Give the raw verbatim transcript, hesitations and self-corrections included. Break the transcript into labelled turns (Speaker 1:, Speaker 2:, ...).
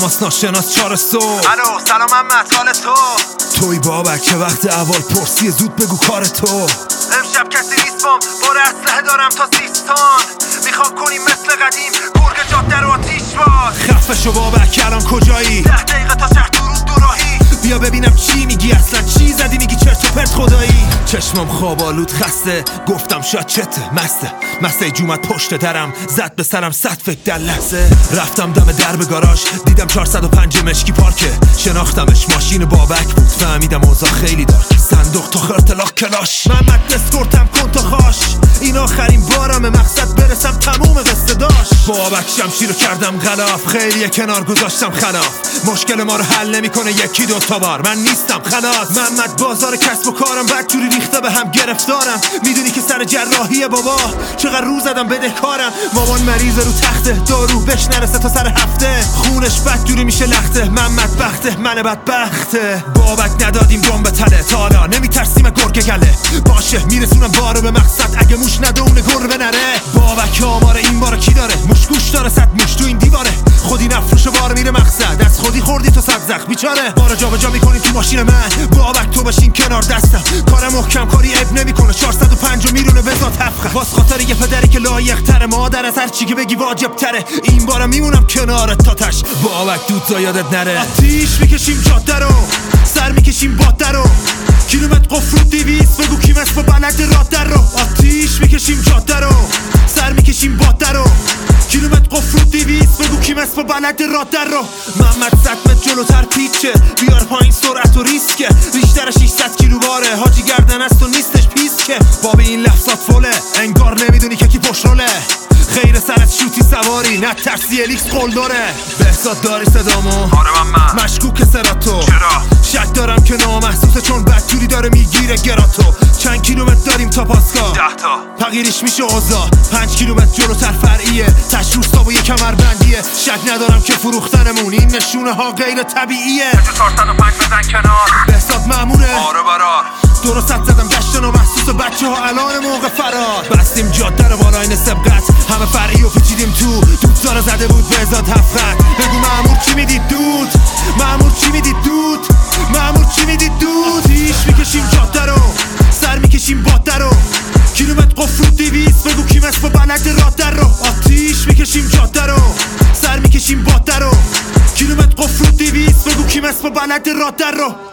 Speaker 1: تماس ناشناس چهار صبح.
Speaker 2: الو سلام محمد، حال تو؟
Speaker 1: توی بابک که وقت اول پرسی زود بگو کار تو.
Speaker 2: امشب کسی نیست بام، بار اسلحه دارم تا سیستان. میخوام کنیم مثل قدیم گرگ جاده رو آتیش باز.
Speaker 1: خفه شو بابک الان کجایی؟
Speaker 2: ده دقیقه تا شهر درود دوراهی.
Speaker 1: بیا ببینم چی میگی، اصلا چی زدی میگی چرت و پرت خدایی. چشمم خواب آلود خسته، گفتم شاید چته مسته مسته جومت پشت درم زد به سرم صد فکر در لحظه. رفتم دم درب گاراژ دیدم چهارصد و پنج مشکی پارکه. شناختمش ماشین بابک بود، فهمیدم اوضاع خیلی دارک. صندوق تا خرطلاق کلاش، محمد بسکرتم کن تا خاش. این آخرین بارم مقصد برسم تموم قصه داشت. بابک شمشیر رو کردم غلاف، خیلی کنار گذاشتم خلاف. مشکل ما رو حل نمیکنه یکی دو تا بار، من نیستم خلاص. محمد بازار کسب و کارم بدجوری ریخته به هم گرفتارم. میدونی که سر جراحیه بابا، چقدر رو زدم بدهکارم. مامان مریض رو تخته، دارو بهش نرسه تا سر هفته. خونش بدجوری میشه لخته، محمد بخته من بدبخته. بابک ندادیم دم به تله، تا حالا نمیترسیم گرگ گله. باشه میرسونم بارو به مقصد، اگه موش ندونه گربه نره. بابک آمار این بارو کی داره؟ موش گوش داره صد موش تو این دیواره. خودی نفروش بار میره مقصد، از خودی خوردی تو صد زخم بیچاره. بارو جا به جا میکنیم تو ماشین من، بابک تو بشین کنار دستم. کار محکم کاری عیب نمیکنه، چهارصد و پنج و میرونه بذات هفخه. واس خاطر یه پدری که لایق تره، مادر از هر چی که بگی واجب تره. این بارم میمونم کنارت تا تش، بابک دود تا یادت نره. آتیش میکشیم جاده رو، سر میکشیم باده رو. کیلومتر قفل و دیویست بگو کی مست با بلد راده رو. آتیش میکشیم جاده رو، سر میکشیم باده رو. کیلومتر قفل و دیویست بگو کی مست با بلد راده رو. محمد صد متر جلوتر پیچه، بیار پایین سرعت و ریسکه. بیشتر ششصد کیلو باره، حاجی گردن است و نیستش پیسکه. باب این لفظات فوله، انگار نمیدونی که کی پشت روله. خیر سرت شوتی سواری، نه ترسی الیکس قول داره. بهزاد داری صدامو؟
Speaker 2: آره محمد.
Speaker 1: مشکوک سراتو؟
Speaker 2: چرا؟
Speaker 1: شک دارم که نامحسوسه چون بدجوری داره میگیره گراتو. چند کیلومتر داریم تا پاسکا؟
Speaker 2: ده تا.
Speaker 1: تغییرش میشه اوضاع، پنج کیلومتر جلوتر فرعیه. تش روستا و یه کمربندیه. شک ندارم که فروختنمون این نشونه ها غیر طبیعیه.
Speaker 2: چهارصد و پنج بزن کنار.
Speaker 1: بهزاد ماموره؟
Speaker 2: آره برار.
Speaker 1: درست زدم دشت نامحسوس و بچه ها الان موقع فرار. بستیم جاده رو با لاین سبقت، همه فرعی و پیچیدیم تو. دود داره زده بود بهزاد هفت. بگو مامور چی میدید دود؟ مامور چی میدید دود؟ مامور چی میدید دود؟ آتیش میکشیم جاده رو، سر میکشیم باده رو. کیلومتر قفل و دیویست بگو کی مست با بلد راده رو. آتیش میکشیم جاده رو، سر میکشیم باده رو. کیلومتر قفل و دیویست بگو کی مست با بلد راده رو.